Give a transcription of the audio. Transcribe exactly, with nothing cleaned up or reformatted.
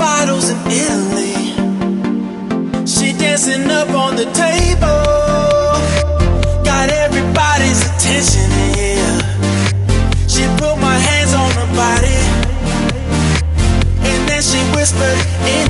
bottles in Italy. She dancing up on the table, got everybody's attention, yeah. She put my hands on her body, and then she whispered in